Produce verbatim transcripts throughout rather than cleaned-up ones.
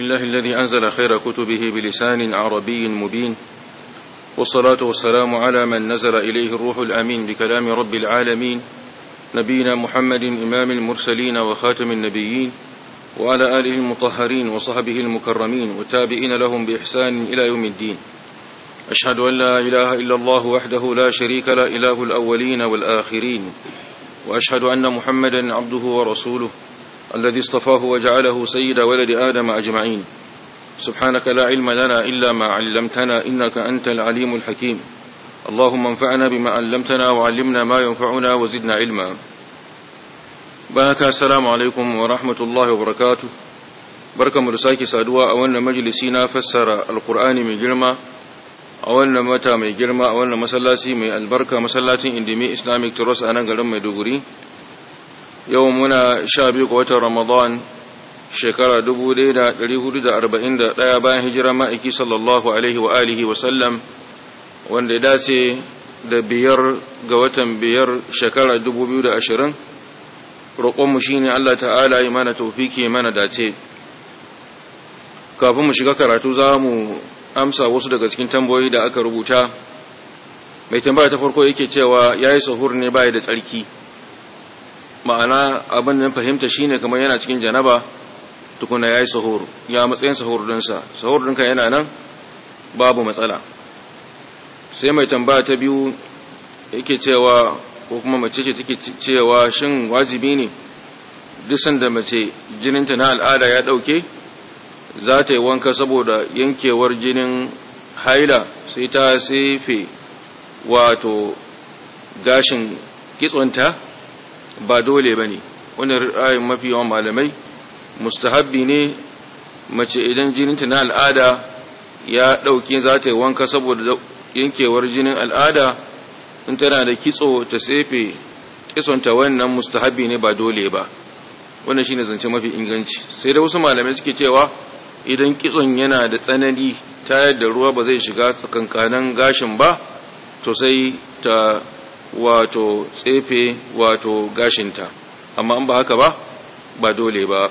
الله الذي أنزل خير كتبه بلسان عربي مبين، والصلاة والسلام على من نزل إليه الروح الأمين بكلام رب العالمين، نبينا محمد إمام المرسلين وخاتم النبيين، وعلى آله المطهرين وصحبه المكرمين وتابعين لهم بإحسان إلى يوم الدين. أشهد أن لا إله إلا الله وحده لا شريك له، إله الأولين والآخرين، وأشهد أن محمدا عبده ورسوله الذي اصطفاه وجعله سيد ولد آدم أجمعين. سبحانك لا علم لنا إلا ما علمتنا إنك أنت العليم الحكيم. اللهم انفعنا بما علمتنا وعلمنا ما ينفعنا وزدنا علما. بارك السلام عليكم ورحمة الله وبركاته. بركة مرساكي سادوا أولنا مجلسينا فسر القرآن من جرمى، أولنا متى من جرمى، أولنا مسلاتي من البركة مسلاتي اندمي إسلامك ترس أنا قلم مدوغري. يومنا شابك وتر رمضان shekara dubu ɗaya da ɗari hudu da arba'in da ɗaya bayan hijira ma'aiki sallallahu alaihi wa alihi wa sallam, wanda ya dace da biyar ga watan biyar shekara dubu biyu da ashirin. Roƙonmu shi ne Allah ta'ala yi mana taufiki mana dace. Kafin mu shiga karatu za mu amsa wasu daga cikin tambayoyi da aka rubuta. Mai tambaya ta farko yake cewa ya yi sahur ne baya da tsarki, ma'ana abin da fahimta shi ne kamar yana cikin janaba tukuna ya yi sahur, ya matsayin sahur dinsa, sahur dinka yana nan babu matsala. Sai mai tambaya ta biyu yake cewa, ko kuma mace ce take cewa shin wajibi ne duk sanda mace jininta na al'ada ya dauke za ta yi wanka saboda yankewar jinin haila sai ta sefe wato gashin kitsonta? Ba dole bane, wannan ra'ayin mafi yawan malamai. Mustahabbi ne mace idan jininta na al'ada ya dauke za ta yi wanka saboda yankewar jinin al'ada. In tana da kitso ta sefe kitsonta, wannan mustahabbi ne ba dole ba. Wannan shine zance mafi inganci. Sai da wasu malamai suke cewa idan kitson yana da tsanani ta yadda ruwa ba zai shiga tsakankanin gashin ba, to sai ta wato tsefe wato gashinta, amma in ba haka ba ba dole ba.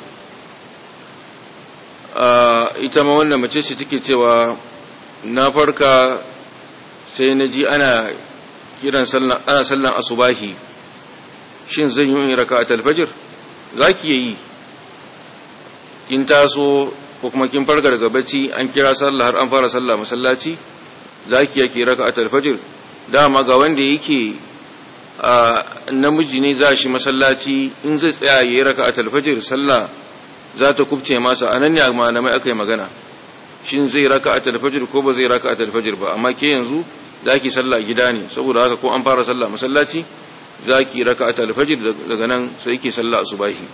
Ita ma wannan mace ce take cewa na farka sai na ji ana kiran sallan ana sallan asubahi, shin zan yi raka'atul fajr? Zaki yi, kin taso ko kuma kin farka daga bacci an kira sallah har an fara sallah masallaci, zaki yake raka'atul fajr. Dama ga wanda yake namiji ne za shi masallaci, in zai tsaya yayi raka'atul fajr sallah za ta kubce masa. anan ne malamai aka yi magana shin zai raka'atul fajr ko ba zai raka'atul fajr ba. Amma ke yanzu zaki sallah gida ne, saboda haka ko an fara sallah masallaci zaki raka'atul fajr, daga nan sai yake sallah asubahi.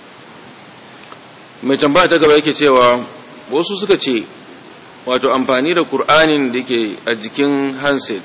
Mai tambaya ta gaba yake cewa wasu suka ce wato amfani da Qur'anin da yake a jikin handset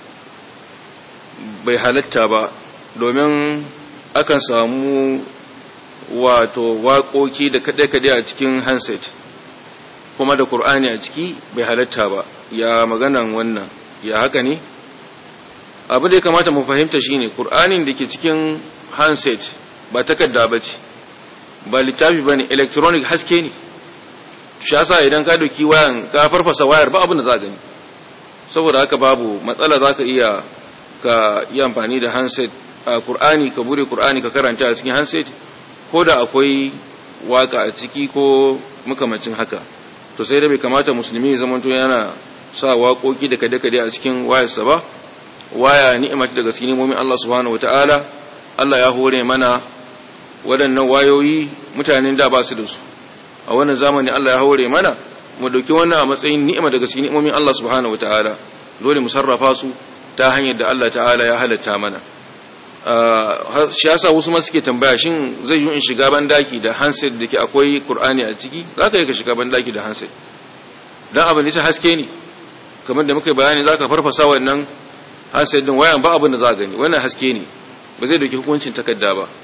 bai halatta ba, domin akan samu wato waƙoƙi da kaɗe-kaɗe a cikin handset kuma da Qur'ani a ciki, bai halatta ba. Ya maganan wannan, ya haka ne? Abu da ya kamata mu fahimta shine Qur'anin da ke cikin handset ba takarda bace, ba littafi bane, electronic haske ne. Shi yasa idan ka doki wayan ka farfasa wayar ba abin da za gani. Saboda haka babu matsala, zaka iya ka yi amfani da handset a Qur'ani, ka bude Qur'ani ka karanta a cikin handset ko da akwai waka a ciki ko makamacin haka. To sai da bai kamata musulmi ya zamanto yana sa waƙoƙi da kade-kade a cikin wayarsa ba. Waya ni'ima daga cikin ni'imomin Allah subhanahu wataala. Allah ya hore mana waɗannan wayoyi, mutanen da ba su da su. A wannan zamani Allah ya hore mana, mu dauki wannan a matsayin ni'ima daga cikin ni'imomin Allah subhanahu wataala. Dole mu sarrafa su ta hanyar da Allah ta'ala ya halatta mana. Shi yasa wasu ma suke tambaya shin zai yi in shiga bandaki da handset da ke akwai Qur'ani a ciki? Za ka yi ka shiga bandaki da handset, dan abin nisa haske ne, kamar da muka bayani za ka farfasa wannan handset din wayan ba abin da za a gani, wannan haske ne, ba zai dauki hukuncin takarda ba.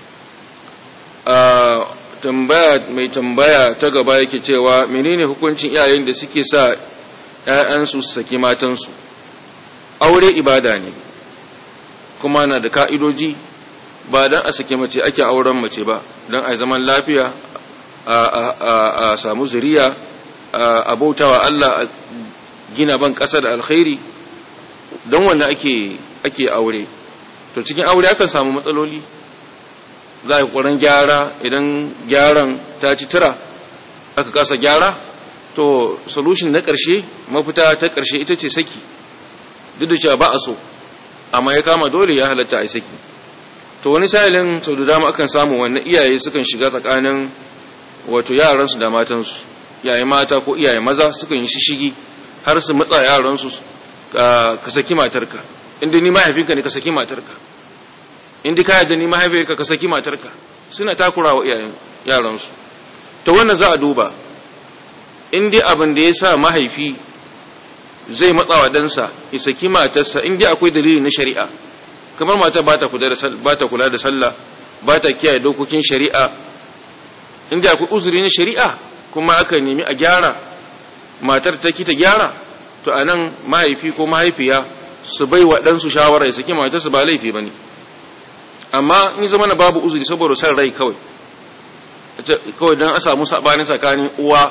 Tambaya mai tambaya ta gaba yake cewa menene hukuncin iyayen da suke sa ƴaƴansu su saki matansu? Aure ibada ne kuma na da ka'idoji, ba dan a sake mace ake auren mace ba, dan a zaman lafiya a samu zuriya a bautawa Allah, a gina ban ƙasa da alkhairi, don wannan ake ake aure. To cikin aure akan samu matsaloli, za a yi ƙwaron gyara, idan gyaran ta ci tura aka kasa gyara, to solution na ƙarshe, mafita ta ƙarshe ita ce saki, duk da cewa ba a so, amma ya kama dole ya halatta a yi saki. To wani sa'ilin sau da dama akan samu wannan iyaye sukan shiga tsakanin wato yaransu da matansu, iyaye mata ko iyaye maza sukan yi shishigi har su matsa yaransu, ka saki matarka, inda ni mahaifinka ne ka saki matarka, inda ka yadda ni mahaifinka ka saki matarka, suna takura wa iyayen yaransu. To wannan za a duba, inda abin da ya sa mahaifi zai matsa wa ɗansa ya saki matarsa, inda akwai dalili na shari'a, kamar mata ba ta kula da sallah, ba ta kiyaye dokokin shari'a, inda akwai uzuri na shari'a kuma aka nemi a gyara, matar ta ki ta gyara, to a nan mahaifi ko mahaifiya su bai wa ɗansu shawara ya saki matarsa ba laifi ba ne. Amma in zama na babu uzuri saboda san rai kawai, kawai don a samu saɓani tsakanin uwa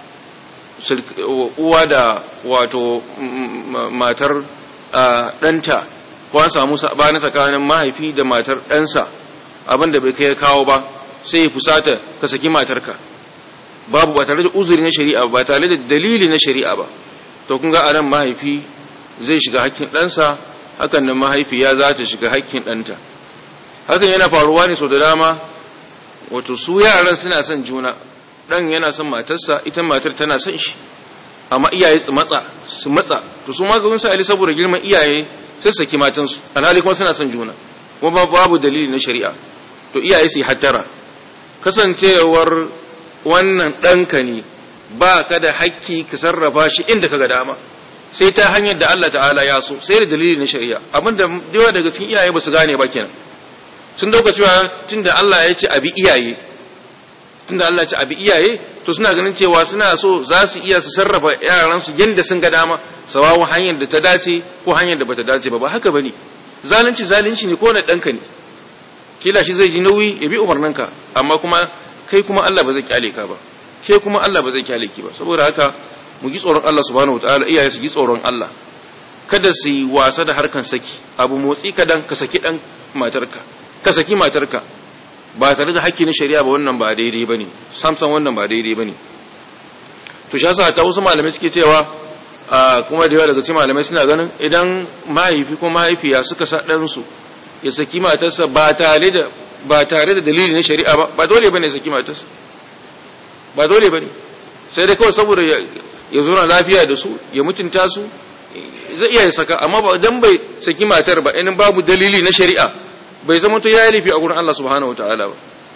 uwa da wato matar ɗanta, ko an samu saɓani tsakanin mahaifi da matar ɗansa, abinda bai kai kawo ba, sai ya fusata ka saki matarka, babu ba tare da uzuri na shari'a ba tare da dalili na shari'a ba, to kun ga anan mahaifi zai shiga hakkin ɗansa, hakan nan mahaifiya za ta shiga hakkin ɗanta. Hakan yana faruwa ne sau da dama, wato su yaran suna son juna, ɗan yana son matarsa, ita matar tana son shi, amma iyaye su matsa su matsa to su maganin sa'ali saboda girman iyaye sai saki matansu, alhali kuma suna son juna kuma babu dalili na shari'a. To iyaye su yi hattara, kasancewar wannan ɗanka ne, ba ka da hakki ka sarrafa shi inda ka ga dama, sai ta hanyar da Allah ta'ala ya so, sai da dalili na shari'a. Abinda yawa daga cikin iyaye ba su gane ba kenan, sun dauka cewa tunda Allah ya ce abi iyaye tunda Allah ya ce abi iyaye to suna ganin cewa suna so za su iya su sarrafa yaran su yanda sun ga dama, sawawu hanyar da ta dace ko hanyar da bata dace ba. Ba haka bane, zalunci zalunci ne, ko na danka ne, kila shi zai ji nauyi ya bi umarninka, amma kuma kai kuma Allah ba zai kyale ka ba, ke kuma Allah ba zai kyale ki ba. Saboda haka mu ji tsoron Allah subhanahu wataala, iyaye su ji tsoron Allah, kada su yi wasa da harkan saki, abu motsi kadan ka saki dan matarka, ka saki matarka ba tare da hakki na shari'a ba, wannan ba daidai bane, samsan wannan ba daidai bane. To shi yasa ta wasu malamai suke cewa kuma da yawa daga cikin malamai suna ganin idan mahaifi ko mahaifiya suka sa dan su ya saki matarsa ba tare da ba tare da dalili na shari'a ba, ba dole bane saki matarsa, ba dole bane, sai dai kawai saboda ya zo na lafiya da su, ya mutunta su, zai iya saka, amma ba dan bai saki matar ba in babu dalili na shari'a, bai zama to yayi laifi a gurin Allah subhanahu wataala ba.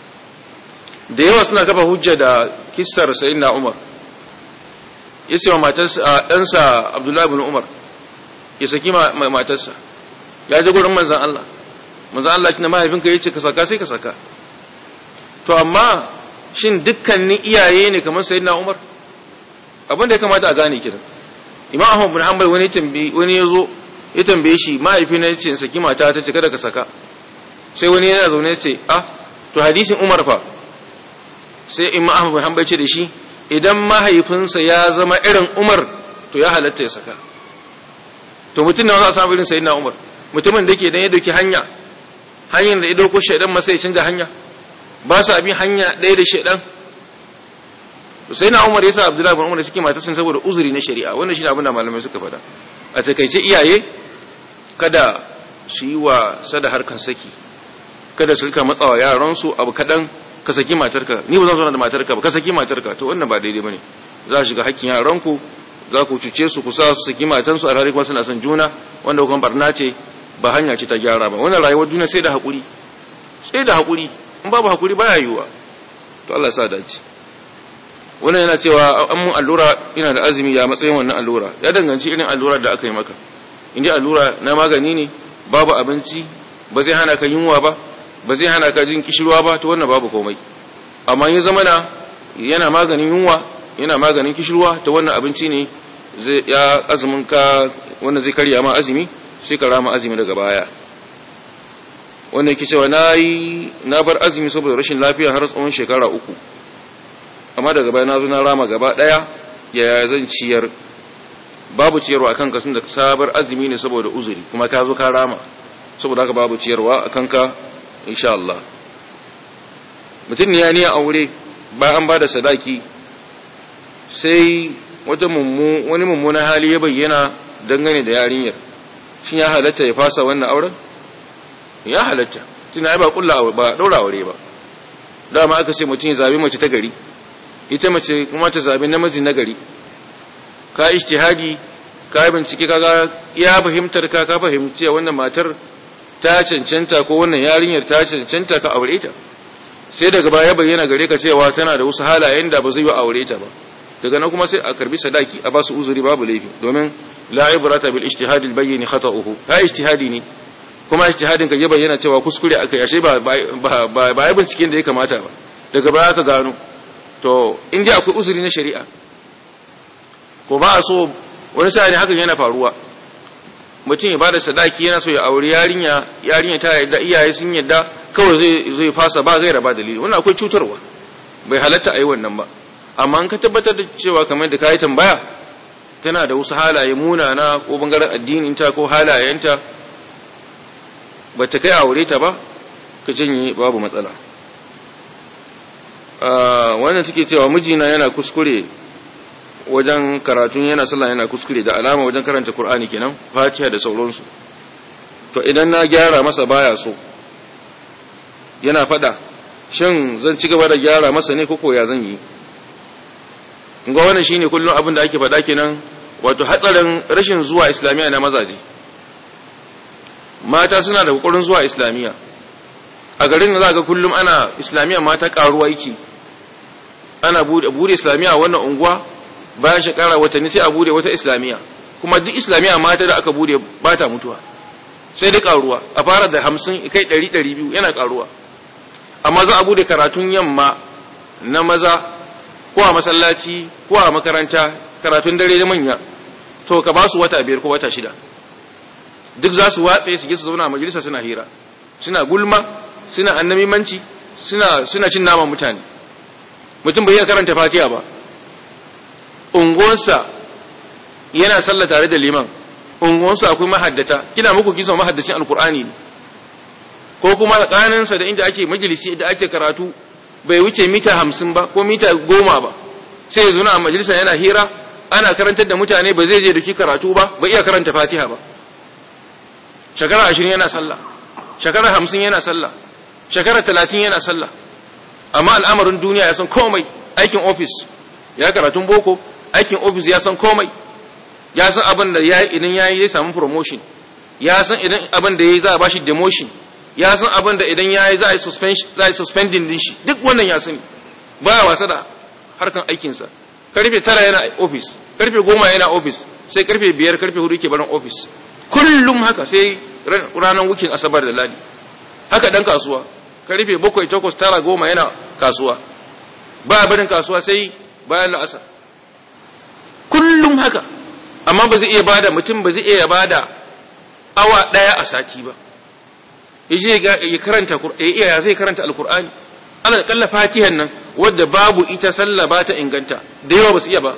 Da yawa suna kafa hujja da kissar sayyidina Umar, yace wa matarsa ɗansa Abdullah ibn Umar ya saki matarsa, ya je gurin manzon Allah, manzon Allah kina mahaifinka yace ka saka sai ka saka. To amma shin dukkanin iyaye ne kamar sayyidina Umar? Abin da ya kamata a gane kidan, Imam Ahmad bin Hanbal wani tambayi wani yazo ya tambaye shi, mahaifina yace in saki mata ta ce kada ka saka. Sai wani yana zaune ce, ah to hadisin Umar fa? Sai Imam Ahmad bin Hanbal ce da shi, idan mahaifinsa ya zama irin Umar to ya halatta ya saka. To mutum ne wanda za a samu irin sayyidina Umar, mutumin da yake dan ya dauki hanya hanyar da ya dauko shaidan masa ya canza hanya, ba sa bin hanya ɗaya da shaidan. To sayyidina Umar ya sa Abdullahi bin Umar suke matarsa saboda uzuri na shari'a. Wannan shine abin da malamai suka faɗa. A takeice iyaye kada su yi wa sada harkan saki, kada su rika matsawa yaransu abu kadan, ka saki matarka, ni ba zan zauna da matarka ba, ka saki matarka, to wannan ba daidai bane. Za su shiga hakkin yaranku, za ku cuce su, ku sa su saki matansu a rayuwa kuma suna son juna, wanda kuma barna ce, ba hanya ce ta gyara ba. Wannan rayuwar duniya sai da hakuri, sai da hakuri, in babu hakuri baya yiwuwa. To Allah ya sa dace. Wannan yana cewa an mun allura ina da azumi, ya matsayin wannan allura, ya danganci irin allura da aka yi maka. In dai allura na magani ne, babu abinci, ba zai hana ka yunwa ba, ba zai hana ka jin kishirwa ba, to wannan babu komai. Amma in zama na yana maganin yunwa, yana maganin kishirwa, to wannan abinci ne zai ya azumin ka, wannan zai karya ma azumi, sai ka rama azumi daga baya. Wannan yake cewa nayi na bar azumi saboda rashin lafiya har tsawon shekara uku. amma daga baya na zo na rama gaba daya ya zan ciyar babu ciyarwa akan ka sun da sabar azumi ne saboda uzuri kuma ka zo ka rama saboda haka babu ciyarwa akan ka insha Allah mutum ne ya niya aure bayan an bada sadaki sai wata mummu wani mummunan hali ya bayyana dangane da yarinyar shin ya halatta ya fasa wannan auren ya halatta tuna ba kulla ba daura aure ba dama aka ce mutum ya zabi mace ta gari ita mace kuma ta zabi namiji na gari ka ijtihadi ka bincike kaga ya fahimtar ka ka fahimci wannan matar ta cancanta ko wannan yarinyar ta cancanta ka aure ta sai daga baya bayyana gare ka cewa tana da wasu halayen da ba zai yi aure ta ba daga nan kuma sai a karbi sadaki a basu uzuri babu laifi domin la ibrata bil ijtihad al bayyin khata'uhu ka ijtihadi ne kuma ijtihadin ka ya bayyana cewa kuskure akai ashe ba ba ba binciken da ya kamata ba daga baya ka gano to in dai akwai uzuri na shari'a ko ba so wani sai hakan yana faruwa mutum ya bada sadaki yana so ya aure yarinya yarinya ta yadda iyaye sun yadda kawai zai zai fasa ba gaira ba dalili wannan akwai cutarwa bai halatta ayi wannan ba amma an ka tabbatar da cewa kamar da kai tambaya tana da wasu halaye munana ko bangaren addinin ta ko halayenta bata kai aure ta ba ka janye babu matsala ah wannan take cewa mijina yana kuskure wajen karatun yana sallah yana kuskure da alama wajen karanta Qur'ani kenan Fatiha da sauransu to idan na gyara masa baya so yana fada shin zan ci gaba da gyara masa ne koko ya zan yi ga wannan shine kullun abin da ake fada kenan wato hatsarin rashin zuwa islamiya na mazaje mata suna da kokarin zuwa islamiya a garin da za ga kullum ana islamiya mata karuwa yake ana bude bude islamiya wannan unguwa bayan shekara watanni sai a bude wata islamiya kuma duk islamiya mata da aka bude ba ta mutuwa sai dai karuwa a fara da hamsin kai ɗari ɗari biyu yana karuwa amma za a bude karatun yamma na maza ko a masallaci ko a makaranta karatun dare da manya to ka ba su wata biyar ko wata shida duk za su watse su je su zauna a majalisa suna hira suna gulma suna annabimanci suna suna cin naman mutane mutum bai iya karanta fatiha ba unguwarsa yana sallah tare da liman unguwarsa akwai mahaddata kina muku kisan mahaddacin alkur'ani ne ko kuma tsakaninsa da inda ake majalisi da ake karatu bai wuce mita hamsin ba ko mita goma ba sai ya zuna a majalisa yana hira ana karantar da mutane ba zai je da ki karatu ba ba iya karanta fatiha ba shekara ashirin yana sallah shekara hamsin yana sallah shekara talatin yana sallah amma al'amarin duniya ya san komai aikin ofis ya karatun boko aikin ofis ya san komai ya san abin da ya idan ya yi zai samu promotion ya san idan abin da ya yi za a bashi demotion ya san abin da idan ya yi za a yi suspending din shi duk wannan ya sani ba ya wasa da harkan aikinsa karfe tara yana ofis karfe goma yana ofis sai karfe biyar karfe hudu ke barin ofis kullum haka sai ranar wukin asabar da ladi haka dan kasuwa karfe bakwai takwas tara goma yana kasuwa ba barin kasuwa sai bayan la'asar kullum haka amma ba zai iya bada mutum ba zai iya bada awa daya a sati ba yaje ya karanta ya iya zai karanta alqur'ani ana kalla fatihan nan wadda babu ita sallah ba ta inganta da yawa ba su iya ba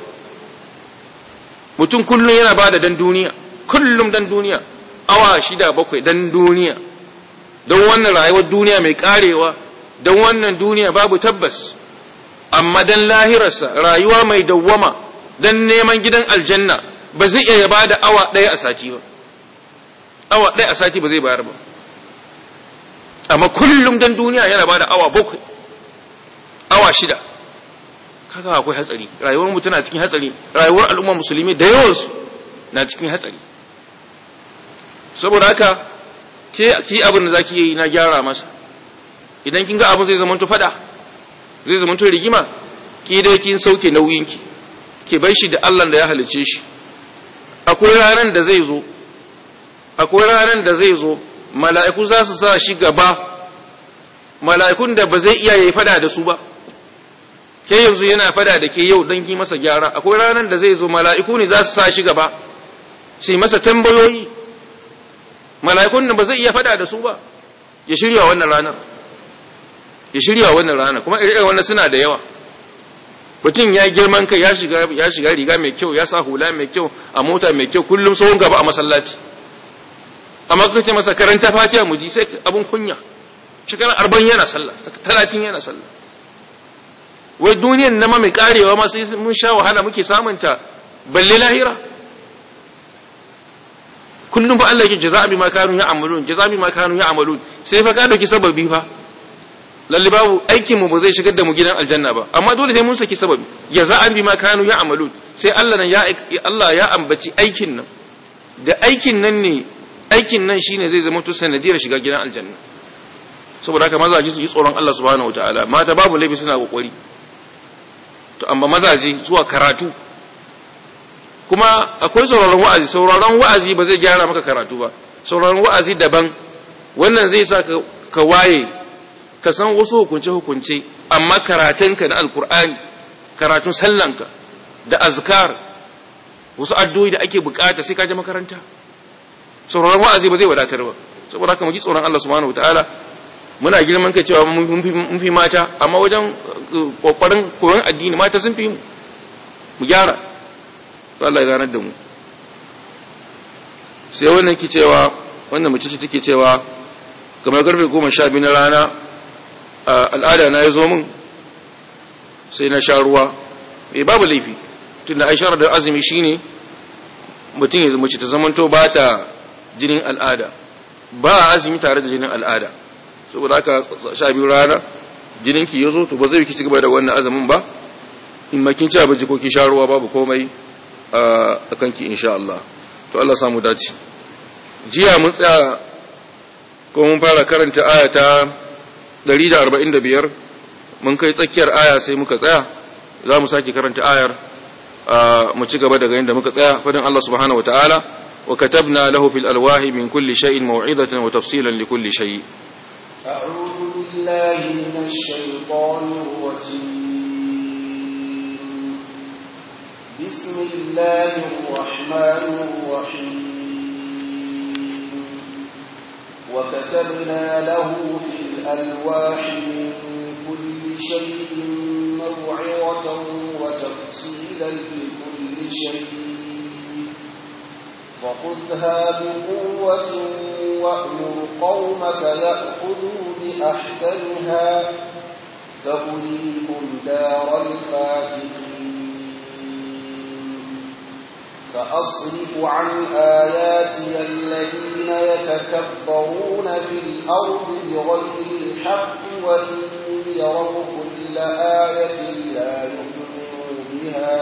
mutum kullum yana bada dan duniya kullum dan duniya awa shida bakwai dan duniya don wannan rayuwar duniya mai karewa don wannan duniya babu tabbas amma dan lahirarsa rayuwa mai dawwama dan neman gidan aljanna ba zai iya bada awa daya a sati ba awa daya a sati ba zai bayar ba amma kullum dan duniya yana bada awa bakwai awa shida kaga akwai hatsari rayuwar mu tana cikin hatsari rayuwar al'umma musulmi da yawansu na cikin hatsari saboda haka ke ki abin da zaki yi na gyara masa idan kin ga abin zai zama to fada zai zama to rigima ki dai kin sauke nauyinki ki bar shi da Allah da ya halice shi akwai ranan da zai zo akwai ranan da zai zo mala'iku za su sa shi gaba mala'ikun da ba zai iya yayi fada da su ba ke yanzu yana fada da ke yau dan ki masa gyara akwai ranan da zai zo mala'iku ne za su sa shi gaba sai masa tambayoyi mala'ikun da ba zai iya fada da su ba ya shirya wannan ranar ya shirya wannan ranar kuma irin wannan suna da yawa mutum ya girman kai ya shiga ya shiga riga mai kyau ya sa hula mai kyau a mota mai kyau kullum sahun gaba a masallaci amma kace masa karanta Fatiha mu ji sai abun kunya shekara arba'in yana sallah talatin yana sallah wai duniyar nama mai karewa ma sai mun sha wahala muke samunta balle lahira kullum fa Allah yake jaza'a bima kanu ya'malun jaza'a bima kanu ya'malun sai fa ka dauki sababi fa lalle babu aikin mu ba zai shigar da mu gidan aljanna ba amma dole sai mun saki sababi jaza'a bima kanu ya'malun sai Allah nan ya Allah ya ambaci aikin nan da aikin nan ne aikin nan shine zai zama to sanadiyar shiga gidan aljanna saboda haka mazaji su yi tsoron Allah subhanahu wataala mata babu laifi suna kokari to amma mazaji zuwa karatu kuma akwai sauraron wa'azi sauraron wa'azi ba zai gyara maka karatu ba sauraron wa'azi daban wannan zai sa ka, ka waye ka san wasu hukunce hukunce amma karatunka na alkur'ani karatun sallanka da azkar wasu addu'o'i da ake bukata sai ka je makaranta sauraron wa'azi ba zai wadatar ba saboda haka mu ji tsoron Allah subhanahu wataala muna girman kai cewa mun fi mata amma wajen kokarin koyon addini mata sun fi mu mu gyara to Allah ya ganar da mu sai wannan ki cewa wannan mace ce take cewa kamar karfe goma sha biyu na rana al'ada na yazo min sai na sha ruwa eh babu laifi tunda Aisha da azumi shine mutum ya mace ta zamanto ba ta jinin al'ada ba azumi tare da jinin al'ada saboda haka sha biyu rana jininki yazo to ba zai ki cigaba da wannan azumin ba in ma kin ci abinci ko kin sha ruwa babu komai a kanki insha Allah to Allah samu dace jiya mun tsaya ko mun fara karanta aya ta ɗari da arba'in da biyar mun kai tsakiyar aya sai muka tsaya za mu sake karanta ayar mu ci gaba daga inda muka tsaya fadin Allah subhanahu wataala wa katabna lahu fil alwahi min kulli shay'in maw'izatan wa tafsilan li kulli shay' a'udhu billahi minash shaitanir rajim بسم الله الرحمن الرحيم وكتبنا له في الألواح من كل شيء موعظة وتفصيلا لكل شيء فخذها بقوة وأمر قومك يأخذوا بأحسنها سأريكم دار الفاسقين سأصرف عن آياتي الذين يتكبرون في الأرض بغير الحق وإن يروا كل آية لا يؤمنوا بها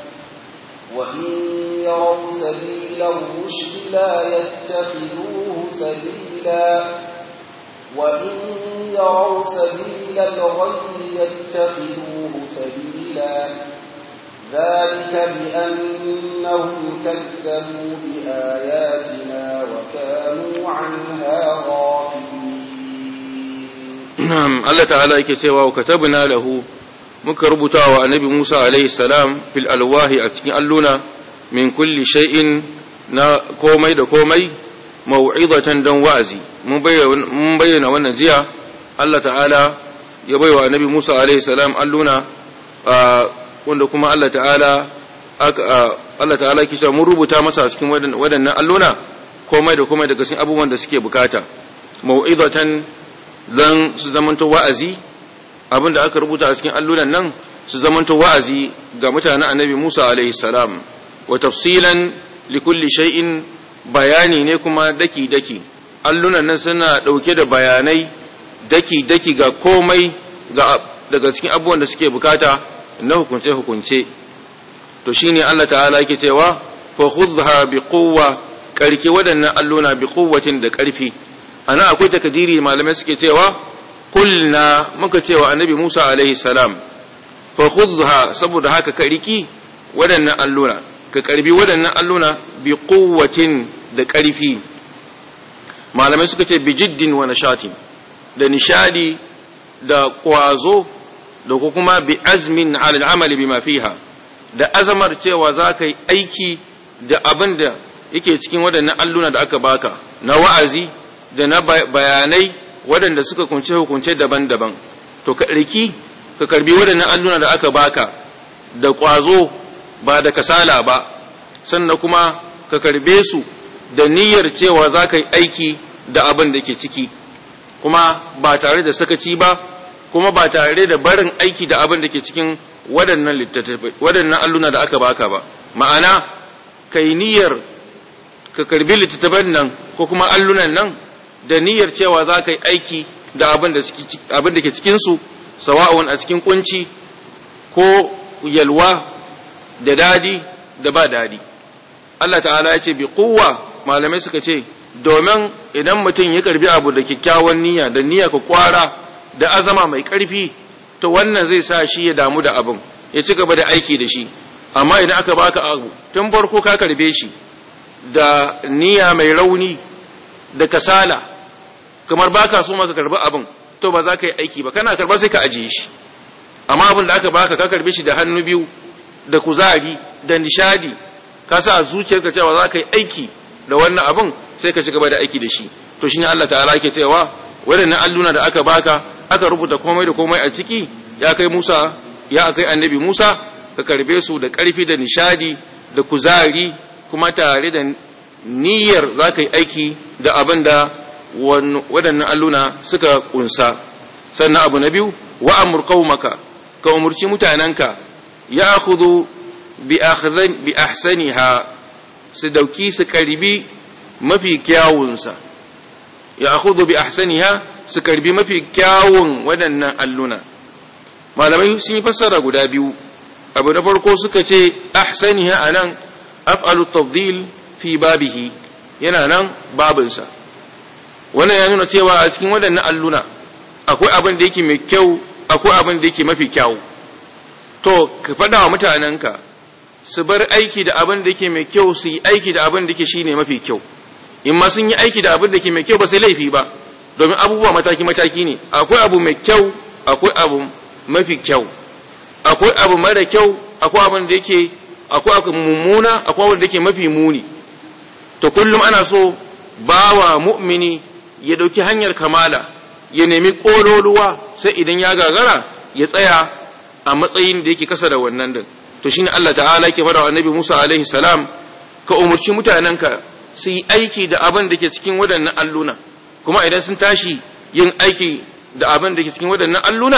وإن يروا سبيل الرشد لا يتخذوه سبيلا وإن يروا سبيل الغي يتخذوه سبيلا ذلك بأنهم كذبوا بآياتنا وكانوا عنها غافلين. نعم الله تعالى يكتوى وكتبنا له مكربتا والنبي موسى عليه السلام في الألواه أتكين ألونا من كل شيء كومي دا كومي موعظة دون وعزي مبين ونزيع الله تعالى يبيو النبي موسى عليه السلام ألونا آه wanda kuma Allah ta'ala Allah ta'ala yake cewa mun rubuta masa cikin wadannan alluna komai da komai daga cikin abubuwan da suke bukata mau'izatan dan su zamanto wa'azi abinda aka rubuta a cikin allunan nan su zamanto wa'azi ga mutanen Annabi Musa alaihi salam wa tafsilan likulli shay'in bayani ne kuma daki daki allunan nan suna dauke da bayanai daki daki ga komai ga daga cikin abubuwan da suke bukata na hukunce-hukunce to shine Allah ta'ala yake cewa fa khudha bi quwwa karki wadannan alluna bi quwwatin da karfi ana akwai takdiri malamai suke cewa kulna muka cewa annabi Musa alaihi salam fa khudha saboda haka kariki wadannan alluna ka karbi wadannan alluna bi quwwatin da karfi malamai suka ce bi jiddin wa nashatin da nishadi da kwazo da kuma bi azmin ala al'amali bima fiha da azamar cewa za ka yi aiki da abin da yake cikin waɗannan alluna da aka baka na wa'azi da na bayanai waɗanda suka kunce hukunce daban-daban to ka riki ka karbi waɗannan alluna da aka baka da ƙwazo ba da kasala ba, sannan kuma ka karbe su da niyyar cewa za ka yi aiki da abin da ke ciki, kuma ba tare da sakaci ba, kuma ba tare da barin aiki da abin da ke cikin waɗannan littattafai waɗannan alluna da aka baka ba. Ma'ana kai niyyar ka karbi littattafan nan ko kuma allunan nan da niyyar cewa za ka yi aiki da abin da abin da ke cikin su, sawa'un a cikin kunci ko yalwa da dadi da ba dadi. Allah ta'ala ya ce bi quwwa, malamai suka ce domin idan mutum ya karbi abu da kyakkyawan niyya, da niyya ka kwara da azama mai karfi, to wannan zai sa shi ya damu da abin, ya ci gaba da aiki da shi. Amma idan aka baka abu tun farko ka karbe shi da niyya mai rauni da kasala, kamar baka so maka karbi abin, to ba za ka yi aiki ba, kana karba sai ka ajiye shi. Amma abin da aka baka ka karbe shi da hannu biyu, da kuzari da nishadi, ka sa zuciyarka cewa za ka yi aiki da wannan abin, sai ka ci gaba da aiki da shi. To shine Allah ta'ala yake cewa waɗannan alluna da aka baka, aka rubuta komai da komai a ciki, ya kai Musa, ya kai annabi Musa, ka karbe su da ƙarfi da nishadi da kuzari, kuma tare da niyyar za ka yi aiki da abin da waɗannan alluna suka kunsa. Sannan abu na biyu, wa amur qaumaka, ka umurci mutanenka ya akhudhu bi bi ahsaniha, su dauki su karbi mafi kyawunsa. Ya akhudhu bi ahsaniha, su karbi mafi kyawun waɗannan alluna. Malamai sun yi fassara guda biyu. Abu na farko suka ce ahsaniha anan af'alu tafdil fi babihi, yana nan babinsa. Wannan ya nuna cewa a cikin waɗannan alluna akwai abin da yake mai kyau, akwai abin da yake mafi kyau. To ka faɗa wa mutanenka su bar aiki da abin da yake mai kyau, su yi aiki da abin da yake shine mafi kyau. In ma sun yi aiki da abin da yake mai kyau ba sai laifi ba, domin abubuwa mataki-mataki ne. Akwai abu mai kyau, akwai abu mafi kyau. Akwai abu mara kyau, akwai abin da yake akwai abu mummuna, akwai abin da yake mafi muni. To kullum ana so bawa mu'mini ya dauki hanyar kamala, ya nemi kololuwa, sai idan ya gagara ya tsaya a matsayin da yake kasa da wannan din. To shine Allah ta'ala yake fara wa Annabi Musa alaihi salam, ka umurci mutanenka su yi aiki da abin da ke cikin waɗannan alluna, kuma idan sun tashi yin aiki da abin da ke cikin waɗannan alluna,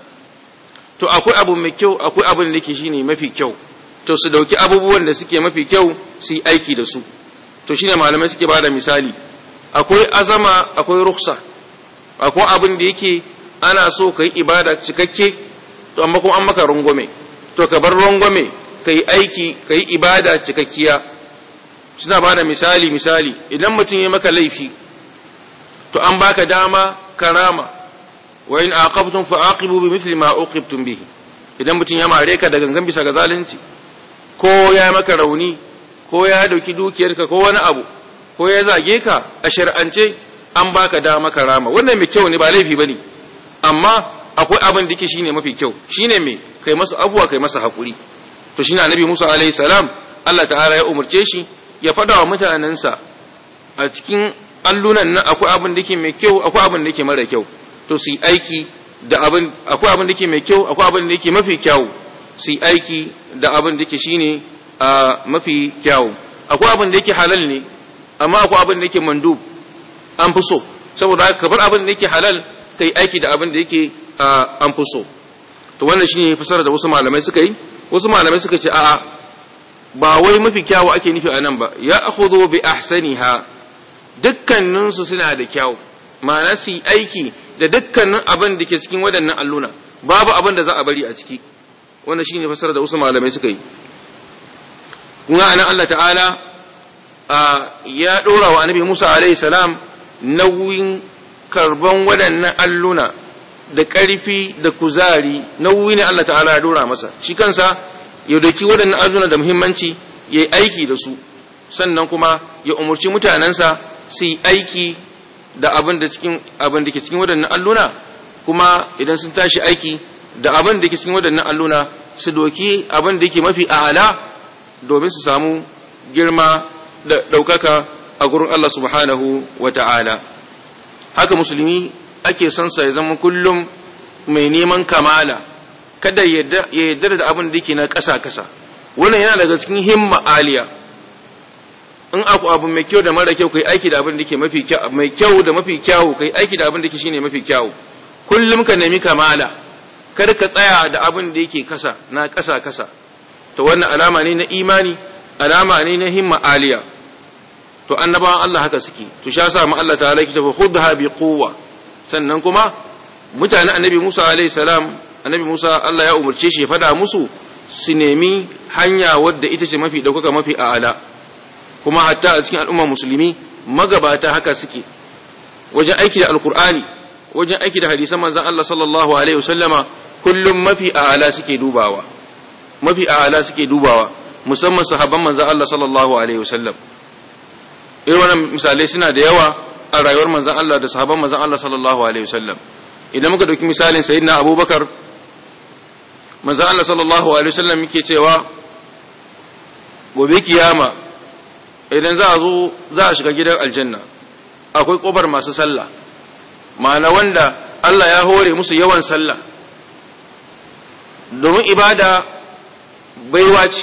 to akwai abu mai kyau, akwai abin da ke shine mafi kyau. To su dauki abubuwan da suke mafi kyau su yi aiki da su. To shine malamai suke bada misali, akwai azama, akwai ruksa. Akwai abin da yake ana so ka yi ibada cikakke, to amma kuma an maka rungwame, to ka bar rungwame ka yi aiki, ka yi ibada cikakkiya. Suna bada misali misali idan mutum ya maka laifi, to an baka dama karama, wa in aqabtum fa aqibu bi misli ma uqibtum bihi. Idan mutum ya mare ka da gangan bisa ga zalunci, ko ya maka rauni, ko ya dauki dukiyarka ko wani abu, ko ya zage ka, a shar'ance an baka dama karama. Wannan mai kyau ne, ba laifi bane, amma akwai abin da yake shine mafi kyau, shine me kai masa abuwa, kai masa hakuri. To shine Annabi Musa alaihi salam, Allah ta'ala ya umurce shi ya fada wa mutanansa a cikin allunan nan akwai abin da yake mai kyau, akwai abin da yake mara kyau. To su yi aiki da abin, akwai abin da yake mai kyau, akwai abin da yake mafi kyau. Su yi aiki da abin da yake shine a mafi kyau. Akwai abin da yake halal ne, amma akwai abin da yake mandub, an fi so. Saboda haka ka bar abin da yake halal, kai aiki da abin da yake an fi so. To wannan shine fasara da wasu malamai suka yi. Wasu malamai suka ce a'a, ba wai mafi kyawu ake nufi a nan ba, ya akhudhu bi ahsaniha, dukkaninsu suna da kyawu, ma'ana su yi aiki da dukkanin abin da ke cikin waɗannan alluna, babu abin da za a bari a ciki. Wannan shine fasara da wasu malamai suka yi. Kuma anan Allah ta'ala ya ɗora wa Annabi Musa alaihi salam nauyin karban waɗannan alluna da ƙarfi da kuzari. Nauyi ne Allah ta'ala ya ɗora masa, shi kansa ya doki waɗannan alluna da muhimmanci, ya yi aiki da su, sannan kuma ya umarci mutanensa su yi aiki da abin da cikin abin da ke cikin waɗannan alluna, kuma idan sun tashi aiki da abin da ke cikin waɗannan alluna su doki abin da yake mafi a'ala, domin su samu girma da ɗaukaka a gurin Allah subhanahu wa ta'ala. Haka musulmi ake son sa ya zama kullum mai neman kamala, kada ya yarda da abin da yake na ƙasa ƙasa. Wannan yana daga cikin himma aliya. In aku abu mai kyau da mara kyau kai aiki da abin da yake mafi kyau, mai kyau da mafi kyau kai aiki da abin da yake shine mafi kyau. Kullum ka nemi kamala, kada ka tsaya da abin da yake kasa na kasa kasa. To wannan alama ne na imani, alama ne na himma aliya. To annabawan Allah haka suke. To sha sa mu Allah ta'ala yake tafi khudha bi quwwa. Sannan kuma mutanen annabi Musa alaihi salam, annabi Musa Allah ya umurce shi ya fada musu su nemi hanya wadda ita ce mafi daukaka mafi a'ala. Kuma hatta a cikin al'umma musulmi magabata haka suke wajen aiki da alkur'ani, wajen aiki da hadisan manzon Allah sallallahu alaihi wasallama, kullum mafi a'ala suke dubawa, mafi a'ala suke dubawa, musamman sahabban manzon Allah sallallahu alaihi wasallam. Irin wannan misalai suna da yawa a rayuwar manzon Allah da sahabban manzon Allah sallallahu alaihi wasallam. Idan muka dauki misalin sayyidina Abubakar, manzon Allah sallallahu alaihi wasallam yake cewa gobe kiyama idan za a zo za a shiga gidan aljanna akwai kofar masu sallah, ma'ana wanda Allah ya hore musu yawan sallah, domin ibada baiwa ce,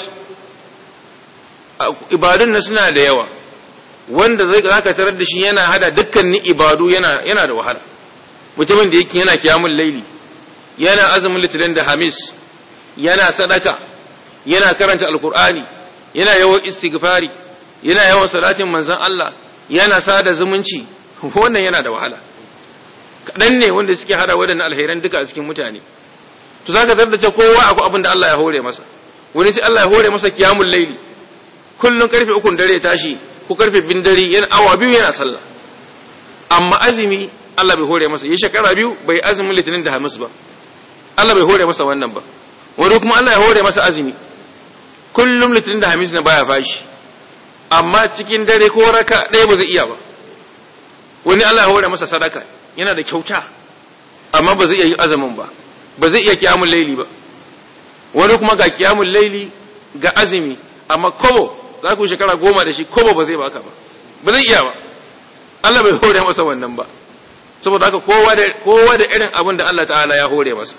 ibadun na suna da yawa, wanda zai zaka tarar da shi yana hada dukkanin ibadu yana yana da wahala. Mutumin da yake yana kiyamul laili, yana azumin litinin da hamis, yana sadaka, yana karanta alkur'ani, yana yawan istighfari, yana yawan salatin manzon Allah, yana sada zumunci, wannan yana da wahala. Kadan ne wanda suke hada wadannan alheran duka a cikin mutane. To zaka tardace kowa akwai abin da Allah ya hore masa. Wani sai Allah ya hore masa kiyamul laili, kullun karfe uku dare tashi ko karfe biyu dare yana awa biyu yana sallah. Amma azumi Allah bai hore masa, yi shekara biyu bai azumin litinin da hamis ba. Allah bai hore masa wannan ba. Wani kuma Allah ya hore masa azumi, kullum litinin da hamis na baya fashi, amma cikin dare ko raka ɗaya ba zai iya ba. Wani Allah ya hore masa sadaka, yana da kyauta, amma ba zai iya yi azumin ba, ba zai iya kiyamun laili ba. Wani kuma ga kiyamun laili ga azumi, amma kobo za ku shekara goma da shi kobo ba zai baka ba, ba zai iya ba. Allah bai hore masa wannan ba. Saboda haka kowa da kowa da irin abin da Allah ta'ala ya hore masa.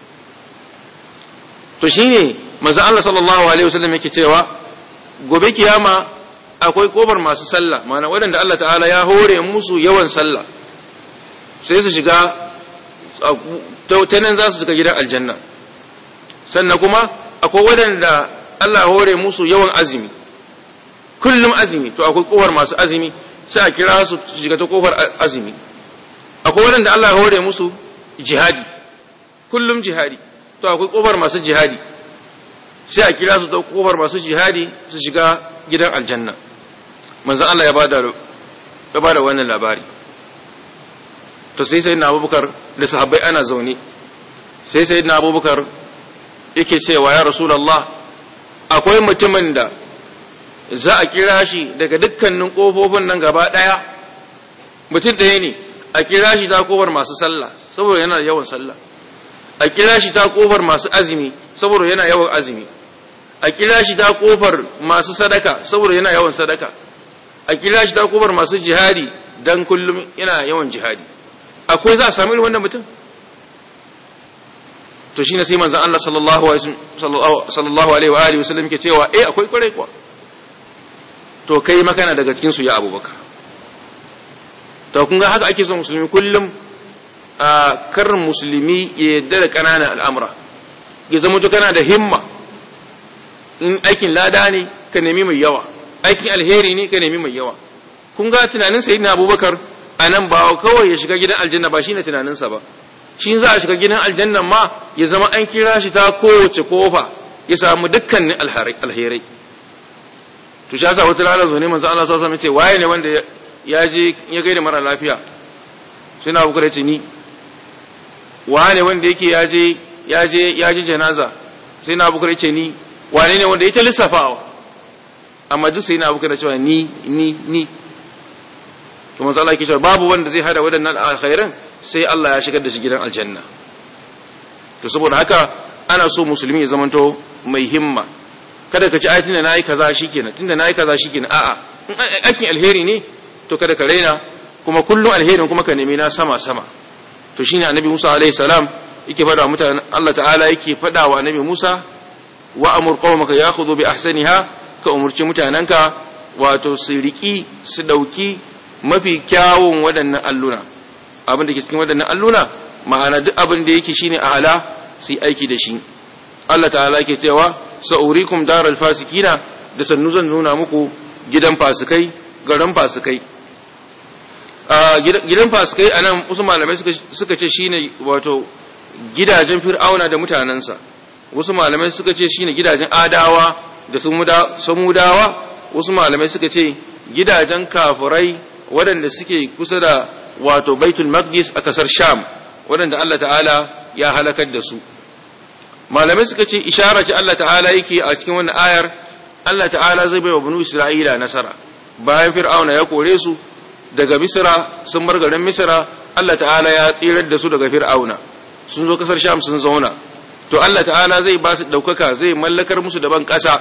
To shine manzo Allah sallallahu alaihi wasallam yake cewa gobe kiyama akwai kobar masu sallah, ma'ana wadanda Allah ta'ala ya hore musu yawan sallah, sai su shiga ta nan za su shiga gidan aljanna. Sannan kuma akwai wadanda Allah ya hore musu yawan azumi, kullum azumi, to akwai kobar masu azumi sai a kira su shiga ta kofar azumi. Akwai wadanda Allah ya hore musu jihadi, kullum jihadi, to akwai kobar masu jihadi sai a kira su ta kofar masu jihadi su shiga gidan aljanna. Manzon Allah ya bada ya bada wannan labari. To sai sayyidina Abubakar da sahabbai ana zaune, sai sayyidina Abubakar yake cewa ya Rasulullah, akwai mutumin da za a kira shi daga dukkanin kofofin nan gaba daya, mutum ɗaya ne, a kira shi ta kofar masu sallah saboda yana yawan sallah, a kira shi ta kofar masu azumi saboda yana yawan azumi, a kira shi ta kofar masu sadaka saboda yana yawan sadaka, a kira shi ta kofar masu jihadi dan kullum yana yawan jihadi. Akwai za a sami wannan mutum? To shine sai manzon Allah sallallahu alaihi wa alihi wasallam ke cewa eh akwai kwarai kuwa. To kai makana daga cikin su ya Abubakar. To kun ga haka ake son musulmi kullum a karin musulmi ya yarda da kananan al'amura, ya zama to kana da himma. In aikin lada ne ka nemi mai yawa, aikin alheri ne ka nemi mai yawa. Kun ga tunanin sayyidina Abubakar anan ba kawai ya shiga gidan aljanna ba shine tunaninsa ba, shi za a shiga gidan aljanna ma ya zama an kira shi ta kowace kofa ya samu dukkanin alherai. To shi yasa wata rana zo ne manzo Allah sallallahu alaihi wasallam ya ce waye ne wanda ya je ya gaida mara lafiya, sai na Abubakar ya ce ni. Wane wanda yake ya je ya je ya je janaza, sai na Abubakar ya ce ni. Wane ne wanda ya ta lissafawa, amma duk sai na Abubakar ya ce ni ni ni. To manzo Allah yake cewa babu wanda zai hada wadannan alkhairan sai Allah ya shigar da shi gidan aljanna. To saboda haka ana so musulmi ya zamanto mai himma, kada ka ci ayatin da nayi kaza shikenan, tunda nayi kaza shikenan, a'a, in aikin alheri ne to kada ka raina, kuma kullum alherin kuma ka nemi na sama sama. To shine annabi Musa alaihi salam yake fada mutanen Allah ta'ala yake fada wa annabi Musa wa amur qaumaka ya'khudhu bi ahsaniha ka umurci mutananka wato su riki su dauki mafi kyawun wadannan alluna abin da ke cikin wadannan alluna ma'ana duk abin da yake shine a'ala su yi aiki da shi Allah ta'ala yake cewa sa'urikum daral fasikina da sannu zan nuna muku gidan fasikai garin fasikai gidan fasikai anan wasu malamai suka ce shine wato gidajen fir'auna da mutanansa wasu malamai suka ce shine gidajen adawa da samudawa wasu malamai suka ce gidajen kafirai waɗanda suke kusa da wato baitul maqdis a kasar sham waɗanda Allah ta'ala ya halakar da su malamai suka ce ishara ce Allah ta'ala yake a cikin wannan ayar Allah ta'ala zai bai wa banu isra'ila nasara bayan fir'auna ya kore su daga misra sun bar garin misra Allah ta'ala ya tsirar da su daga fir'auna sun zo kasar sham sun zauna to Allah ta'ala zai ba su daukaka zai mallakar musu da ban kasa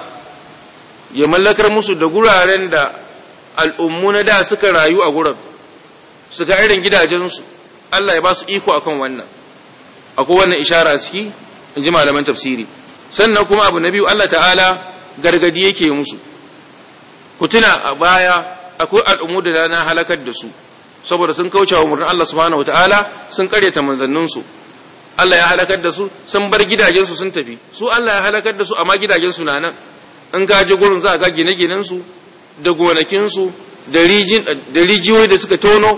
ya mallakar musu da guraren da al'ummu na da suka rayu a gurin suka irin gidajensu Allah ya ba su iko akan wannan akwai wannan ishara ciki in ji malaman tafsiri sannan kuma abu na biyu Allah ta'ala gargadi yake musu ku tuna a baya akwai al'ummu da na halakar da su saboda sun kauce wa murnin Allah subhanahu wataala sun karyata manzanninsu Allah ya halakar da su sun bar gidajensu sun tafi su Allah ya halakar da su amma gidajensu na nan in ka je gurin za ga gine-ginensu da gonakinsu da rijin da rijiyoyi da suka tono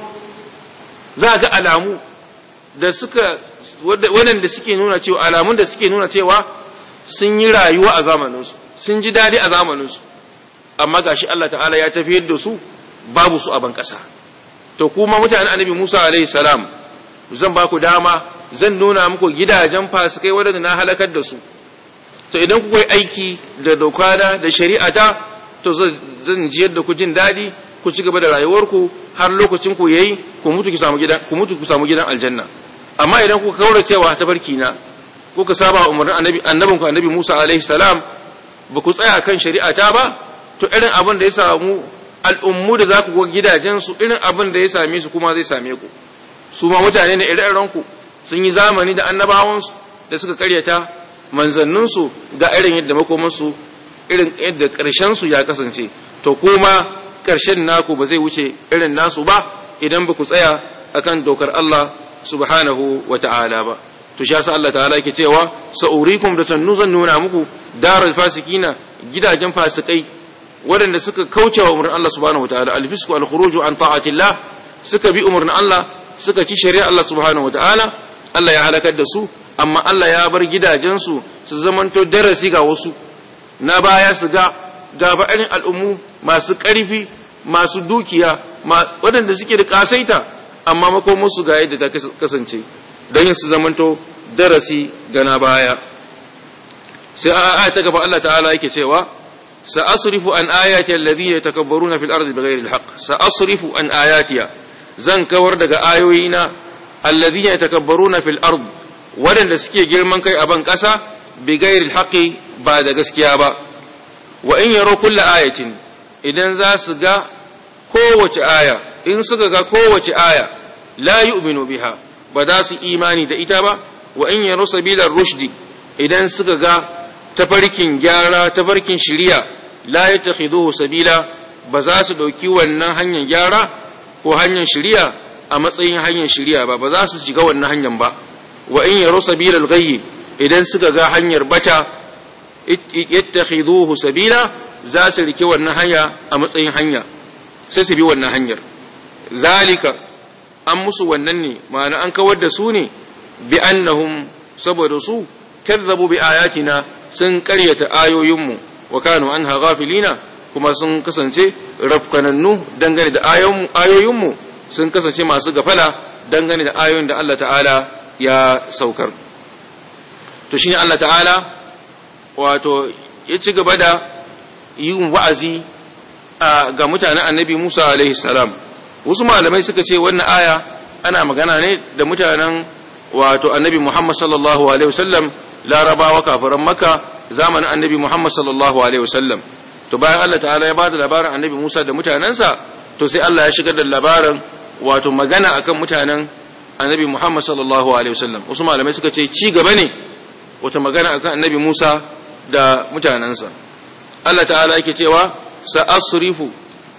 za ga alamu da suka waɗanda suke nuna cewa alamun da suke nuna cewa sun yi rayuwa a zamaninsu sun ji daɗi a zamaninsu amma gashi Allah ta'ala ya tafiyar da su babu su a ban ƙasa to kuma mutanen annabi Musa alaihi salam zan ba ku dama zan nuna muku gidajen fasikai waɗanda na halakar da su to idan ku yi aiki da dokana da shari'ata to zan jiyar da ku jin daɗi ku ci gaba da rayuwarku har lokacin ku yayi ku mutu ku samu gidan ku mutu ku samu gidan aljanna amma idan kuka kauracewa ta barki na kuka saba umarnin annabi annabinku annabi Musa alaihi salam ba ku tsaya kan shari'ata ba to irin abin da ya samu al'ummu da za ku go gidajensu irin abin da ya same su kuma zai same ku su ma mutane ne ire-iren ku sun yi zamani da annabawansu da suka karyata manzanninsu ga irin yadda makomansu irin yadda ƙarshensu ya kasance to kuma ƙarshen naku ba zai wuce irin nasu ba idan ba ku tsaya akan dokar Allah subhanahu wa ta'ala ba to shi yasa Allah ta'ala yake cewa sa'urikum da sannu zan nuna muku daral fasikina gidajen fasikai waɗanda suka kauce wa umarnin Allah subhanahu wa ta'ala al-fisqu al-khuruju an ta'atillah suka bi umarnin Allah suka ci shari'ar Allah subhanahu wa ta'ala Allah ya halakar da su amma Allah ya bar gidajensu su zamanto darasi ga wasu na baya su ga gabaɗin al'ummu masu ƙarfi masu dukiya waɗanda suke da ƙasaita amma makomarsu ga yadda ta kasance don yin su zamanto darasi ga na baya sai a ta gaba Allah ta'ala yake cewa sa'asrifu an ayati alladhina yatakabbaruna fil ardi bighayri alhaq sa'asrifu an ayatiya zan kawar daga ayoyina alladhina yatakabbaruna fil ard wadanda suke girman kai a ban kasa bighayri alhaqi ba da gaskiya ba wa in yaro kullu ayatin idan za su ga kowace aya in suka ga kowace aya la yu'minu biha ba za su imani da ita ba wa in yaro sabilar rushdi idan suka ga tafarkin gyara tafarkin shiriya la yatakhiduhu sabila ba za su dauki wannan hanyar gyara ko hanyar shiriya a matsayin hanyar shiriya ba ba za su shiga wannan hanyar ba wa in yaro sabilal ghayyi idan suka ga hanyar bata yattakhiduhu sabila za su rike wannan hanya a matsayin hanya sai su bi wannan hanyar zalika an musu wannan ne ma'ana an kawar da su ne bi annahum saboda su kazzabu bi ayatina sun karyata ayoyinmu wa kanu anha ghafilina kuma sun kasance rafkanannu dangane da ayoyinmu sun kasance masu gafala dangane da ayoyin da Allah ta'ala ya saukar to shine Allah ta'ala wato ya ci gaba da yin wa'azi ga mutanen annabi Musa alaihi salam wasu malamai suka ce wannan aya ana magana ne da mutanen wato annabi Muhammad sallallahu alaihi wasallam larabawa kafiran makka zamanin annabi Muhammad sallallahu alaihi wasallam to bayan Allah ta'ala ya bada labarin annabi Musa da mutanansa to sai Allah ya shigar da labarin wato magana akan mutanen annabi Muhammad sallallahu alaihi wasallam. Wasu malamai suka ce ci gaba ne wata magana akan annabi Musa da mutanansa. Allah ta'ala yake cewa sa'asrifu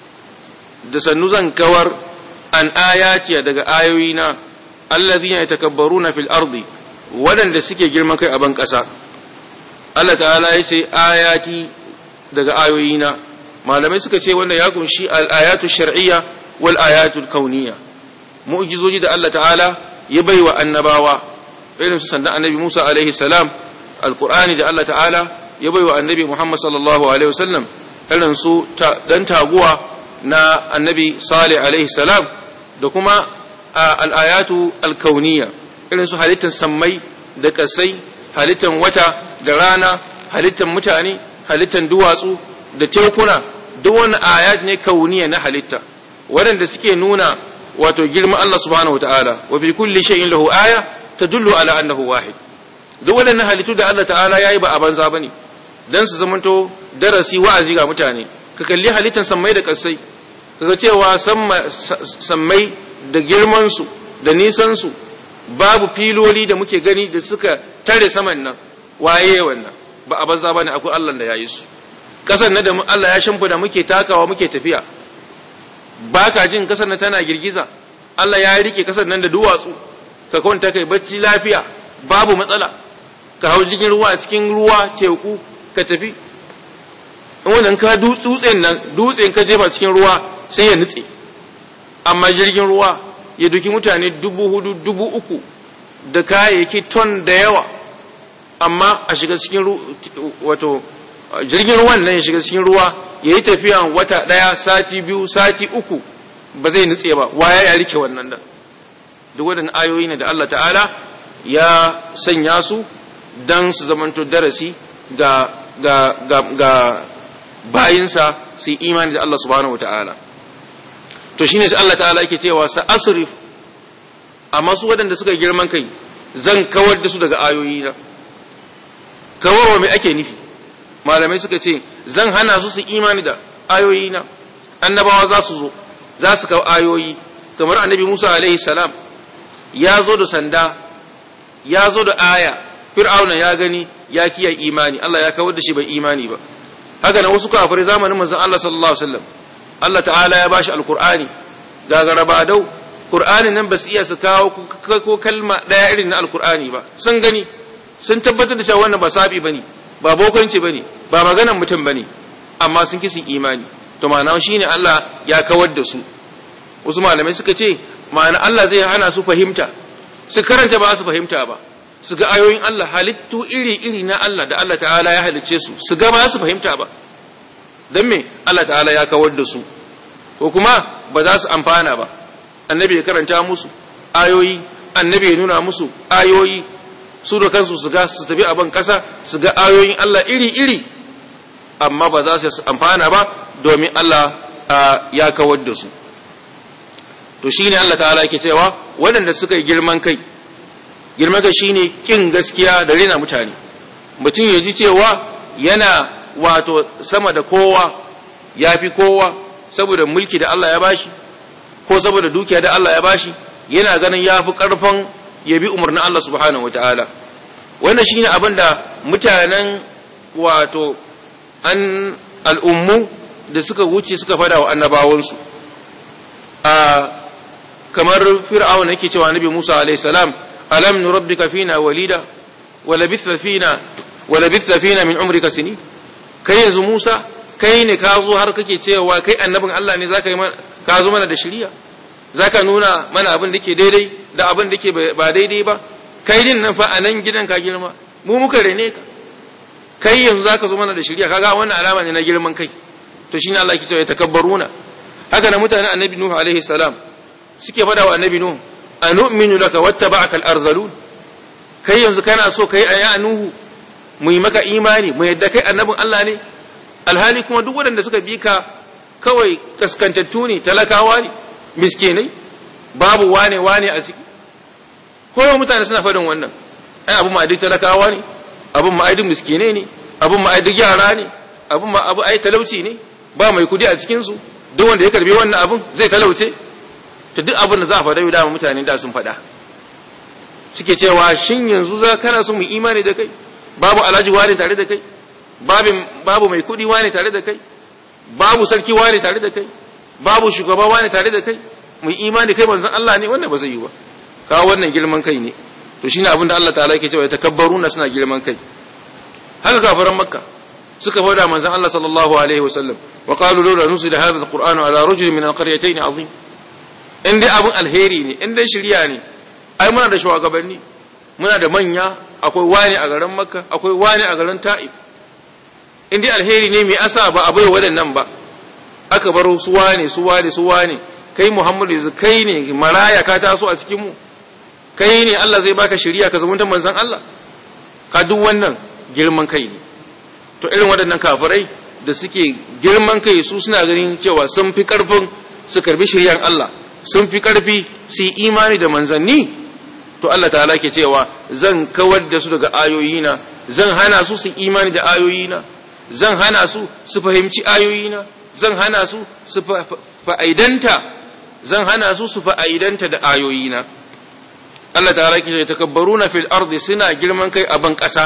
da sannu zan kawar an ayati daga ayoyina alladhina yatakabbaruna fil ardi wadanda suke girman kai a ban kasa. Allah ta'ala ya ce ayati daga ayoyina, malamai suka ce wanda ya kunshi al-ayatu shar'iyya wal ayatu kauniyya, mu'jizoji da Allah ta'ala ya baiwa annabawa irin su sandan annabi Musa alaihi salam, alqur'ani da Allah ta'ala ya baiwa annabi Muhammad sallallahu alaihi wasallam, irin su dan taguwa na annabi Salih alaihi salam, da kuma al-ayatu al-kauniyya irin su halittar sammai da kasai, halittar wata da rana, halittar mutane, halittar duwatsu da tekuna, duk wani ayat ne kauniya na halitta waɗanda suke nuna wato girma Allah subhanahu wataala. Wa fi kulli shay'in lahu aya tadullu ala annahu wahid. Duk waɗannan halittu da Allah ta'ala yayi ba a banza bane, dan su zamanto darasi wa'azi ga mutane. Ka kalli halittar sammai da kasai, kaga cewa sammai da girman su da nisan su babu filoli da muke gani da suka tare saman nan, waye wannan ba a banza bane, akwai Allah da yayi su. Kasar na da Allah ya shimfida muke takawa muke tafiya, baka jin kasar nan tana girgiza. Allah ya rike kasar nan da duwatsu, ka kwanta kai bacci lafiya babu matsala, ka hau jirgin ruwa cikin ruwa teku ka tafi. in wannan ka dutsen nan dutsen ka jefa cikin ruwa sai ya nutse, amma jirgin ruwa ya duki mutane dubu hudu dubu uku da kayayyaki ton da yawa, amma a shiga cikin wato jirgin ruwan nan ya shiga cikin ruwa ya yi tafiyan wata daya sati biyu sati uku ba zai nutse ba. waya ya rike wannan da duk waɗannan ayoyi ne da Allah ta'ala ya sanya su dan su zamanto darasi ga ga ga, ga bayinsa su yi imani da Allah subhanahu wata'ala. To shine sai Allah ta'ala yake cewa sa asrif, amma su waɗanda suka girman kai zan kawar da su daga ayoyi na. Kawarwa mai ake nufi? Malamai suka ce zan hana su su imani da ayoyi na. Annabawa za su zo za su kawo ayoyi, kamar annabi Musa alaihi salam ya zo da sanda, ya zo da aya, fir'auna ya gani ya kiyaye imani, Allah ya kawar da shi bai imani ba. Haka nan wasu kafirai zamanin manzon Allah sallallahu alaihi wasallam, Allah ta'ala ya bashi alqur'ani gagara ba dau, qur'anin nan ba su iya su kawo ko kalma daya irin na alqur'ani ba. Sun gani sun tabbatar da cewa wannan ba sabi bane, ba bokanci bane, ba maganar mutum bane, amma sun kisi imani. To ma'ana shine Allah ya kawar da su. Wasu malamai suka ce ma'ana Allah zai hana su fahimta, su karanta ba su fahimta ba, su ga ayoyin Allah halittu iri-iri na Allah da Allah ta'ala ya halicce su, su ga ba su fahimta ba. Don me Allah ta'ala ya kawar da su, ko kuma ba za su amfana ba. Annabi ya karanta musu ayoyi, annabi ya nuna musu ayoyi, su da kansu su ga su tafi a ban kasa su ga ayoyin Allah iri-iri, amma ba za su amfana ba domin Allah ya kawar da su. To shine Allah ta'ala yake cewa waɗanda suka yi girman kai, girman kai shine kin gaskiya da rena mutane. Mutum ya ji cewa yana wato sama da kowa, yafi kowa saboda mulki da Allah ya bashi ko saboda dukiya da Allah ya bashi, yana ganin yafi karfin ya bi umarnin Allah subhanahu wataala. Wannan shine abin da mutanen wato an al'ummu da suka wuce suka fada wa annabawansu. a kamar fir'auna yake cewa annabi Musa alayhi salam, alam nurabbika fina walida wa labitha fina wa labitha fina min umrika sini. Kai yanzu Musa kai ne ka zo har kake cewa kai annabin Allah ne, zaka yi ka zo mana da shari'a, zaka nuna mana abin da ke daidai da abin da ke ba daidai ba. Kai din nan fa anan gidan ka girma, mu muka rene ka, kai yanzu zaka zo mana da shari'a. Kaga wannan alama ne na girman kai. To shine Allah yake cewa takabbaruna. Haka na mutanen annabi Nuhu alaihi salam suke fada wa annabi Nuhu, anu'minu laka wattaba'aka al-arzalun. Kai yanzu kana so kai aya Nuhu mu yi maka imani mu yadda kai annabin Allah ne, alhali kuma duk waɗanda suka bi ka kawai kaskantattu ne, talakawa ne, miskinai, babu wane wane a ciki. Kowa mutane suna faɗin wannan, ai abun ma duk talakawa ne, abun ma duk miskinai ne, abun ma duk yara ne, abun ma abu ai talauci ne, ba mai kudi a cikin su, duk wanda ya karbi wannan abun zai talauce. To duk abin da za a faɗa yau da mutane da sun faɗa, suke cewa shin yanzu za kana so mu imani da kai babu alhaji wani tare da kai babu babu mai kudi wani tare da kai babu sarki wani tare da kai babu shugaba wani tare da kai mu imani kai manzon Allah ne wannan ba zai yi ba kawo wannan girman kai ne to shine abinda Allah ta'ala yake cewa takabbaruna suna girman kai haka kafiran makka suka fada manzon Allah sallallahu alaihi wasallam wa qalu lawla nuzila hadha alqur'anu ala rajulin min alqaryatayn azim in dai abun alheri ne in dai shiriya ne ai muna da shugabanni muna da manya akwai wani a garin makka akwai wani a garin ta'if in dai alheri ne mai asa ba abai wadannan ba aka baro su wane su wane su wane kai Muhammadu yanzu kai ne maraya ka taso a cikin mu kai ne Allah zai baka shiriya ka zama manzon Allah ka duk wannan girman kai ne to irin waɗannan kafirai da suke girman kai su suna ganin cewa sun fi karfin su karbi shiriyar Allah sun fi karfi su yi imani da manzanni to Allah ta'ala ke cewa zan kawar da su daga ayoyina zan hana su su imani da ayoyina zan hana su su fahimci ayoyina zan hana su su fa'idanta zan hana su su fa'idanta da ayoyina Allah ta'ala ke takabbaruna fil ardi suna girman kai a ban kasa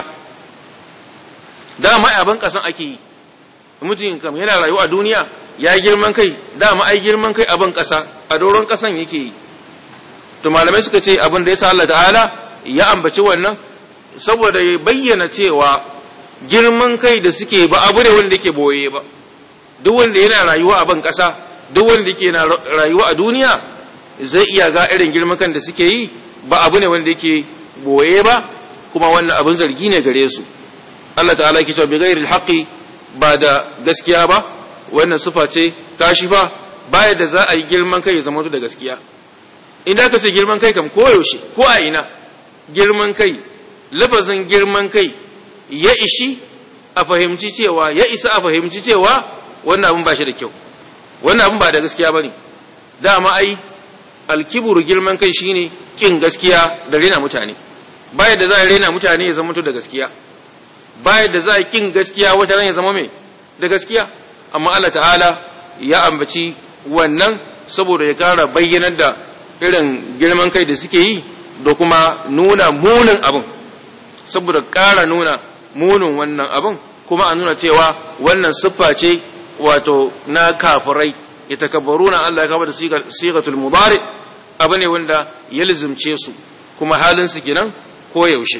dama a ban kasan ake yi mutum kam yana rayuwa a duniya ya girman kai dama ai girman kai a ban kasa a doron kasan yake yi to malamai suka ce abin da yasa Allah ta'ala ya ambaci wannan saboda ya bayyana cewa girman kai da suke ba abu ne wanda yake boye ba duk wanda yana rayuwa a ban kasa duk wanda yake na rayuwa a duniya zai iya ga irin girman kan da suke yi ba abu ne wanda yake boye ba kuma wannan abin zargi ne gare su Allah ta'ala yake cewa bi ghairil haqqi ba da gaskiya ba wannan sifa ce kashifa baya da za a yi girman kai ya zama da gaskiya idan ka ce girman kai kam koyaushe ko a ina girman kai lafazin girman kai ya ishi a fahimci cewa ya isa a fahimci cewa wannan abin ba shi da kyau wannan abin ba da gaskiya bane dama ai alkibru girman kai shine kin gaskiya da rena mutane baya da za a rena mutane ya zama da gaskiya baya da za a kin gaskiya wata ran ya zama mai da gaskiya amma Allah ta'ala ya ambaci wannan saboda ya kara bayyanar da irin girman kai da suke yi da kuma nuna munin abin saboda kara nuna munin wannan abin kuma a nuna cewa wannan siffa ce wato na kafirai yatakabbaruna Allah ya kama da sigatul mudari abu ne wanda ya lizumce su kuma halin su kenan ko yaushe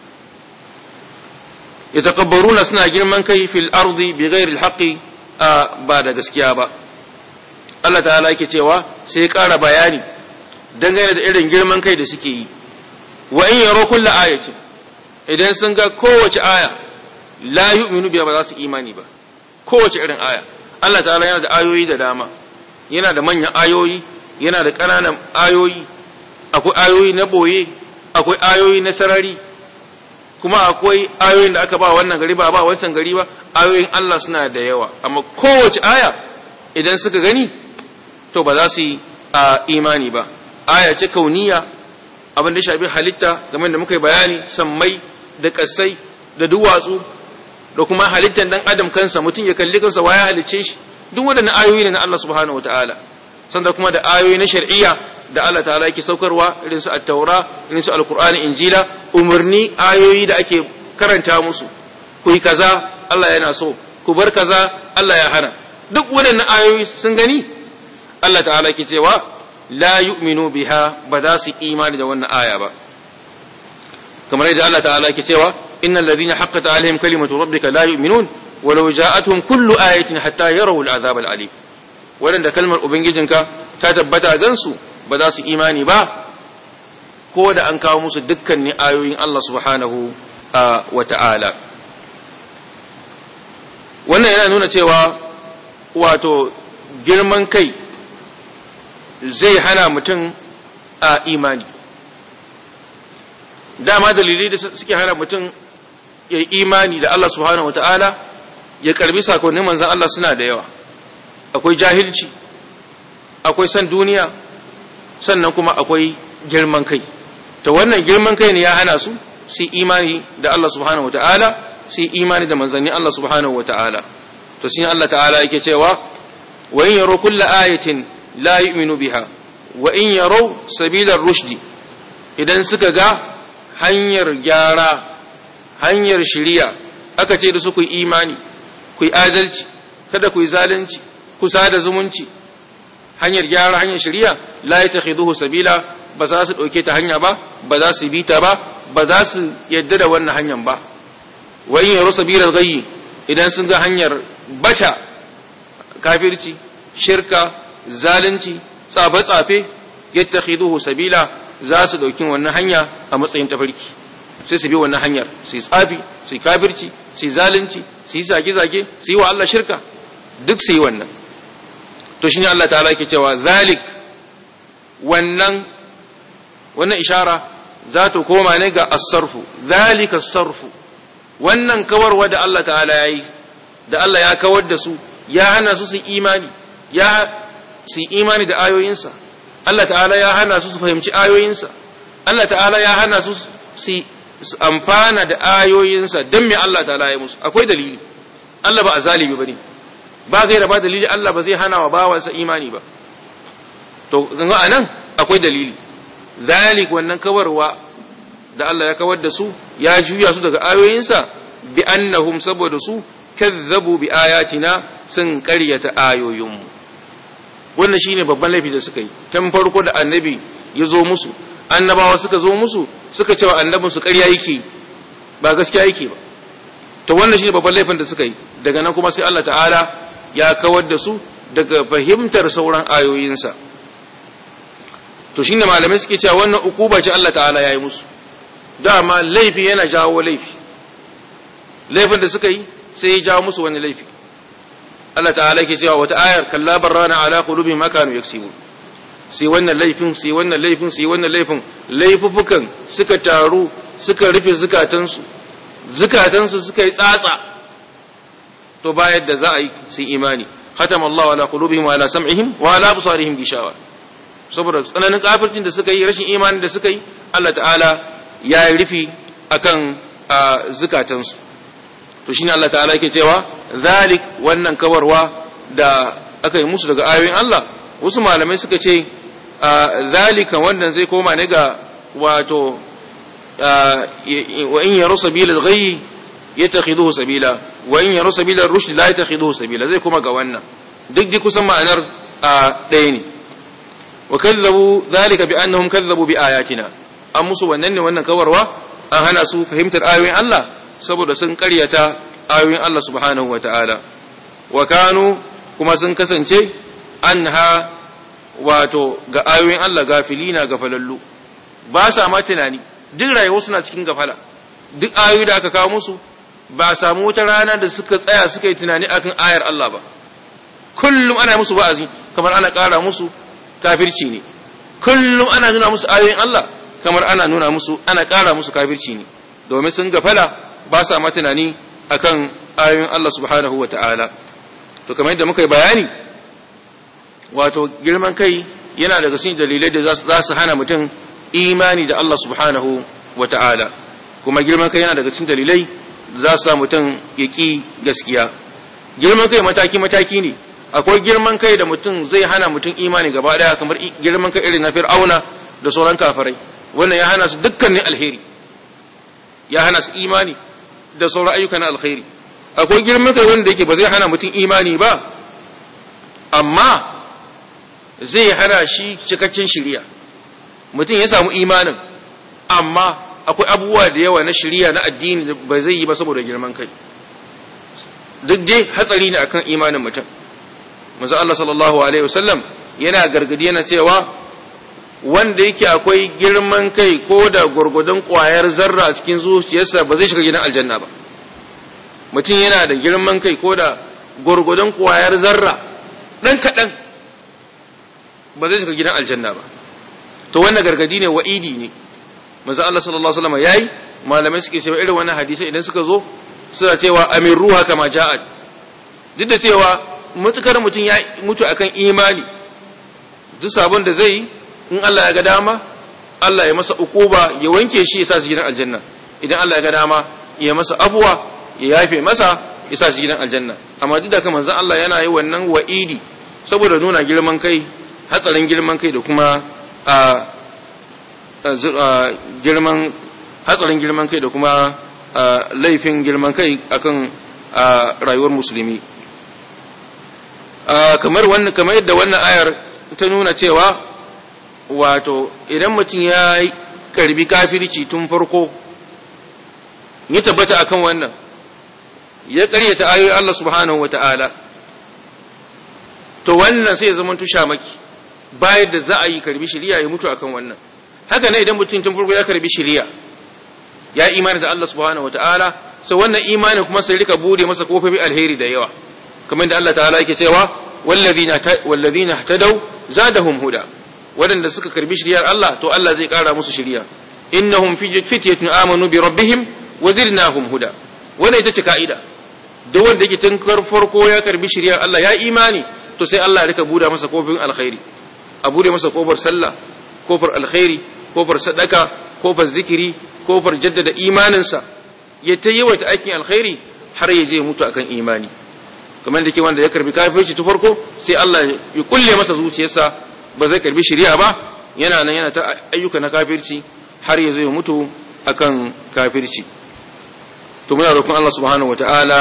yatakabbaruna suna girman kai fil ardi bighairi alhaqi ba da gaskiya ba Allah ta'ala yake cewa sai ƙara bayani dangane da irin girman kai da suke yi wa in yaro kullu ayatin idan sun ga kowace aya la yu'minu biha ba za su imani ba kowace irin aya Allah ta'ala yana da ayoyi da dama yana da manyan ayoyi yana da ƙananan ayoyi akwai ayoyi na boye akwai ayoyi na sarari kuma akwai ayoyin da aka ba wannan gari ba ba wancan gari ba ayoyin Allah suna da yawa amma kowace aya idan suka gani to ba za su yi imani ba aya ce kauniya abin da shafi halitta game da muka yi bayani sammai da kasai da duwatsu da kuma halittar dan adam kansa mutum ya kalli kansa waya halicce shi duk waɗannan ayoyi ne na Allah subhanahu wataala sanda kuma da ayoyi na shar'iyya da Allah ta'ala yake saukarwa irin su at-taura irin su al-qur'ani injila umarni ayoyi da ake karanta musu ku yi kaza Allah yana so ku bar kaza Allah ya hana duk waɗannan ayoyi sun gani Allah ta'ala yake cewa la yu'minu biha ba za su imani da wannan aya ba kamar yadda Allah ta'ala yake cewa innal ladhina haqqat alaihim kalimatu rabbika la yu'minun walau ja'atuhum kullu ayatin hatta yarawu al'azab al'alim wadanda kalmar ubangijinka ta tabbata gansu ba za su imani ba ko da an kawo musu dukkanin ayoyin Allah subhanahu wa ta'ala wannan yana nuna cewa wato girman kai zai hana mutum a imani dama dalilai da suke hana mutum ya yi imani da Allah subhanahu wa ta'ala ya karbi sakonnin manzan Allah suna da yawa akwai jahilci akwai san duniya sannan kuma akwai girman kai to wannan girman kai ne ya hana su su imani da Allah subhanahu wataala su imani da manzanni Allah subhanahu wataala to shi Allah ta'ala yake cewa wa in yaro kullu ayatin la yu'minu biha wa in yaro sabilar rushdi idan suka ga hanyar gyara hanyar shiriya aka ce da su ku yi imani ku yi adalci kada ku yi zalunci ku sada zumunci hanyar gyara hanyar shiriya la yatakhiduhu sabila ba za su dauke ta hanya ba ba za su bi ta ba ba za su yadda da wannan hanyar ba wa in yaru sabilal ghayyi idan sun ga hanyar bata kafirci shirka zalunci tsabe tsafe yatakhiduhu sabila za su dauki wannan hanya a matsayin tafarki sai su bi wannan hanyar su yi tsafi su yi kafirci su yi zalunci su yi zage-zage su yi wa Allah shirka duk su yi wannan to shine Allah ta'ala yake cewa zalik wannan wannan ishara za ta koma ne ga as-sarfu zalika as-sarfu wannan kawarwa da Allah ta'ala yayi da Allah ya kawar da su ya hana su su imani ya su imani da ayoyinsa Allah ta'ala ya hana su su fahimci ayoyinsa Allah ta'ala ya hana su su amfana da ayoyinsa dan me Allah ta'ala ya musu akwai dalili Allah ba azalimi bane ba gaira ba dalili Allah ba zai hana wa bawansa imani ba to ganga anan akwai dalili zalik wannan kawarwa da Allah ya kawar da su ya juya su daga ayoyinsa bi annahum saboda su kazzabu bi ayatina sun ƙaryata ayoyinmu wannan shine babban laifi da suka yi tun farko da annabi ya zo musu annabawa suka zo musu suka cewa annabin su ƙarya yake ba gaskiya yake ba to wannan shine babban laifin da suka yi daga nan kuma sai Allah ta'ala ya kawar da su daga fahimtar sauran ayoyinsa to shine malamai suke cewa wannan ukuba ce Allah ta'ala yayi musu dama laifi yana jawo laifi laifin da suka yi sai ya jawo musu wani laifi Allah ta'ala yake cewa wata ayar kalla barrana ala qulubihim ma kanu yaksibun sai wannan laifin sai wannan laifin sai wannan laifin laifufukan suka taru suka rufe zukatansu zukatansu suka yi tsatsa to ba yadda za a yi sai imani khatama Allahu ala qulubihim wa ala sam'ihim wa ala absarihim gishawa saboda tsananin kafircin da suka yi rashin imani da suka yi Allah ta'ala ya yi rufi akan zukatansu to shine Allah ta'ala yake cewa zalik wannan kawarwa da aka yi musu daga ayoyin Allah wasu malamai suka ce zalika wannan zai koma ne ga wato wa in yaru sabilal ghayyi yatakhiduhu sabila wa in yaru sabilal rushd la yatakhiduhu sabila zai koma ga wannan duk duk kusan ma'anar ɗaya ne wa kazzabu zalika bi annahum kazzabu bi ayatina an musu wannan ne wannan kawarwa an hana su fahimtar ayoyin Allah saboda sun karyata ayoyin Allah subhanahu wa ta'ala, wa kanu kuma sun kasance an ha wato ga ayoyin Allah gafilina gafalallu, ba sa ma tunani, duk rayuwa suna cikin gafala, duk ayoyi da aka kawo musu ba samu wata rana da suka tsaya suka yi tunani akan ayar Allah ba, kullum ana musu ba'azi kamar ana ƙara musu kafirci ne, kullum ana nuna musu ayoyin Allah kamar ana nuna musu ana ƙara musu kafirci ne, domin sun gafala ba sa ma tunani akan ayoyin Allah subhanahu wa ta'ala. To, kamar yadda muka yi bayani, wato girman kai yana daga cikin dalilai da za su hana mutum imani da Allah subhanahu wa ta'ala, kuma girman kai yana daga cikin dalilai da za su sa mutum ya ƙi gaskiya. Girman kai mataki-mataki ne, akwai girman kai da mutum zai hana mutum imani gaba ɗaya kamar girman kai irin na fir'auna da sauran kafirai, wannan ya hana su dukkanin alheri, ya hana su imani da sauran ayyuka na alkhairi. Akwai girman kai wanda yake ba zai hana mutum imani ba, amma zai hana shi cikakken shiriya. Mutum ya samu imanin, amma akwai abubuwa da yawa na shiriya na addini da ba zai yi ba saboda girman kai. Duk dai hatsari ne akan imanin mutum. Manzo Allah sallallahu alaihi wasallam yana gargadi yana cewa wanda yake akwai girman kai ko da gurgudun ƙwayar zarra a cikin zuciyarsa ba zai shiga gidan aljanna ba. Mutum yana da girman kai ko da gurgudun ƙwayar zarra ɗan kaɗan ba zai shiga gidan aljanna ba. To wannan gargadi ne wa'idi ne. Manzo Allah sallallahu alaihi wasallam yayi malamai suke cewa irin wannan hadisi idan suka zo suna cewa amir ruha kama ja'at. Duk da cewa mutukar mutum ya mutu akan imani duk sabon da zai yi in Allah ya ga dama Allah ya masa ukuba ya wanke shi ya sa shi gidan aljanna, idan Allah ya ga dama ya masa abuwa ya yafe masa ya sa shi gidan aljanna. Amma duk da haka manzon Allah yana yi wannan wa'idi saboda nuna girman kai, hatsarin girman kai da kuma a girman hatsarin girman kai da kuma laifin girman kai akan rayuwar musulmi. kamar wannan kamar yadda wannan ayar ta nuna cewa wato idan mutum ya karbi kafirci tun farko ya tabbata akan wannan ya karyata ayoyin Allah subhanahu wataala to wannan sai ya zama tusha maki bayan da za a yi karbi shari'a ya mutu akan wannan. haka ne idan mutum tun farko ya karbi shari'a ya imani da Allah subhanahu wataala sai wannan imani kuma sai rika bude masa kofofin alheri da yawa kamar da Allah ta'ala yake cewa wallazina wallazina ihtadaw zadahum huda, wadanda suka karbi shari'ar Allah to Allah zai kara musu shari'a. innahum fi fityatun amanu bi rabbihim wa zidnahum huda, wannan ita ce kaida duk wanda yake tun farko ya karbi shari'ar Allah ya imani to sai Allah ya rika buda masa kofofin alkhairi, a bude masa kofar sallah, kofar alkhairi, kofar sadaka, kofar zikiri, kofar jaddada imaninsa, ya ta yawaita aikin alkhairi har ya je mutu akan imani. kamar da ke wanda ya karbi kafirci ta farko sai Allah ya kulle masa zuciyarsa ba zai karbi shari'a ba, yana nan yana ta ayyuka na kafirci har ya zai mutu akan kafirci. to muna roƙon Allah subhanahu wataala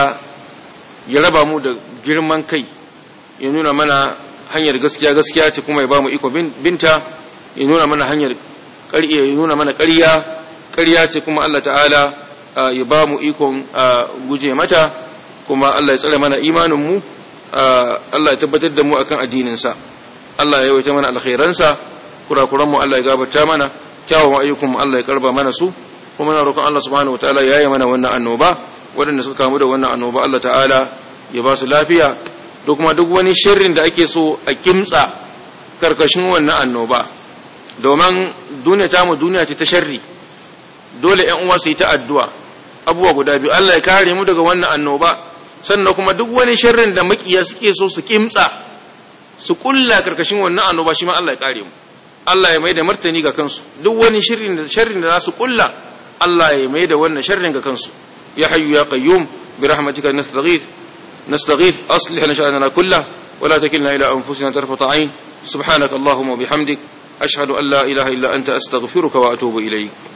ya raba mu da girman kai, ya nuna mana hanyar gaskiya gaskiya ce kuma ya ba mu iko binta, ya nuna mana hanyar ƙarya ya nuna mana ƙarya ƙarya ce kuma Allah ta'ala ya ba mu ikon guje mata, kuma Allah ya tsare mana imaninmu, Allah ya tabbatar da mu akan addininsa, Allah ya yawaita mana alkhairansa, kurakuranmu Allah ya gabata mana, kyawawan ayyukanmu Allah ya karba mana su, kuma na roƙon Allah subhanahu wataala ya yi mana wannan annoba, waɗanda suka kamu da wannan annoba Allah ta'ala ya ba su lafiya, da kuma duk wani sharrin da ake so a kimtsa karkashin wannan annoba, domin duniya ta mu duniya ce ta sharri, dole ƴan uwa su yi ta addu'a abubuwa guda biyu, Allah ya kare mu daga wannan annoba, sannan kuma duk wani sharrin da makiya suke so su kimtsa su kulla karkashin wannan annoba shi ma Allah ya kare mu, Allah ya mai da martani ga kansu, duk wani sharrin da sharrin da za su kulla Allah ya mai da wannan sharrin ga kansu. ya hayyu ya qayyum bi rahmatika nastaghith nastaghith aslih lana sha'nana kullahu wa la takilna ila anfusina tarfata 'ain subhanaka allahumma wa bihamdik ashhadu an la ilaha illa anta astaghfiruka wa atubu ilayk.